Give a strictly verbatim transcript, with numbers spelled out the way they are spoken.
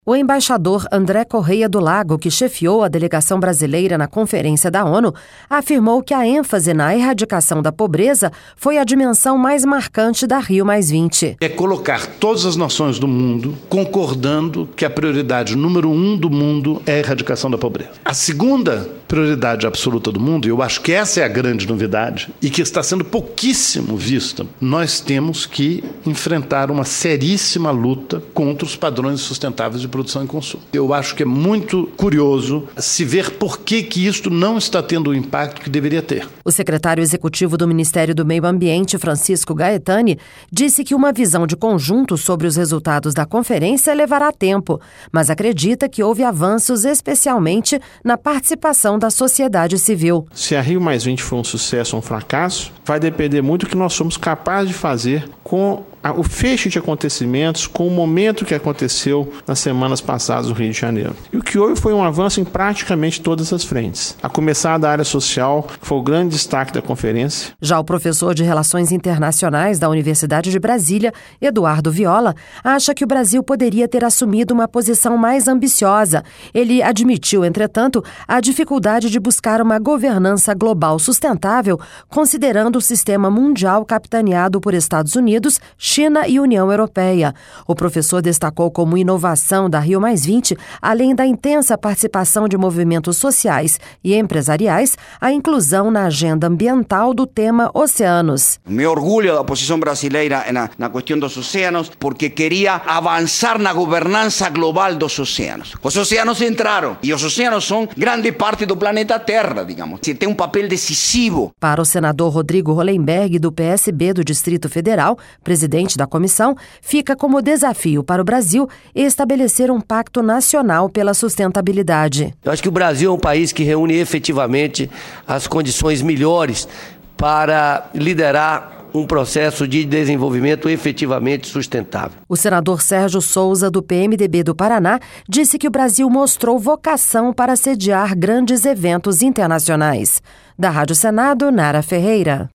O embaixador André Correia do Lago, que chefiou a delegação brasileira na Conferência da ONU, afirmou que a ênfase na erradicação da pobreza foi a dimensão mais marcante da Rio mais vinte. É colocar todas as nações do mundo concordando que a prioridade número um do mundo é a erradicação da pobreza. A segunda prioridade absoluta do mundo, e eu acho que essa é a grande novidade, e que está sendo pouquíssimo vista, nós temos que enfrentar uma seríssima luta contra os padrões sustentáveis de produção e consumo. Eu acho que é muito curioso se ver por que que isto não está tendo o impacto que deveria ter. O secretário executivo do Ministério do Meio Ambiente, Francisco Gaetani, disse que uma visão de conjunto sobre os resultados da conferência levará tempo, mas acredita que houve avanços, especialmente na participação da sociedade civil. Se a Rio mais vinte for um sucesso ou um fracasso, vai depender muito do que nós somos capazes de fazer com o fecho de acontecimentos, com o momento que aconteceu nas semanas passadas no Rio de Janeiro. E o que houve foi um avanço em praticamente todas as frentes. A começar da área social, que foi o grande destaque da conferência. Já o professor de Relações Internacionais da Universidade de Brasília, Eduardo Viola, acha que o Brasil poderia ter assumido uma posição mais ambiciosa. Ele admitiu, entretanto, a dificuldade de buscar uma governança global sustentável, considerando o sistema mundial capitaneado por Estados Unidos, China e União Europeia. O professor destacou como inovação da Rio mais vinte, além da intensa participação de movimentos sociais e empresariais, a inclusão na agenda ambiental do tema oceanos. Me orgulho da posição brasileira na, na questão dos oceanos, porque queria avançar na governança global dos oceanos. Os oceanos entraram e os oceanos são grande parte do planeta Terra, digamos. Tem um papel decisivo. Para o senador Rodrigo Hollenberg, do P S B do Distrito Federal, presidente da comissão, fica como desafio para o Brasil estabelecer um pacto nacional pela sustentabilidade. Eu acho que o Brasil é um país que reúne efetivamente as condições melhores para liderar um processo de desenvolvimento efetivamente sustentável. O senador Sérgio Souza, do P M D B do Paraná, disse que o Brasil mostrou vocação para sediar grandes eventos internacionais. Da Rádio Senado, Nara Ferreira.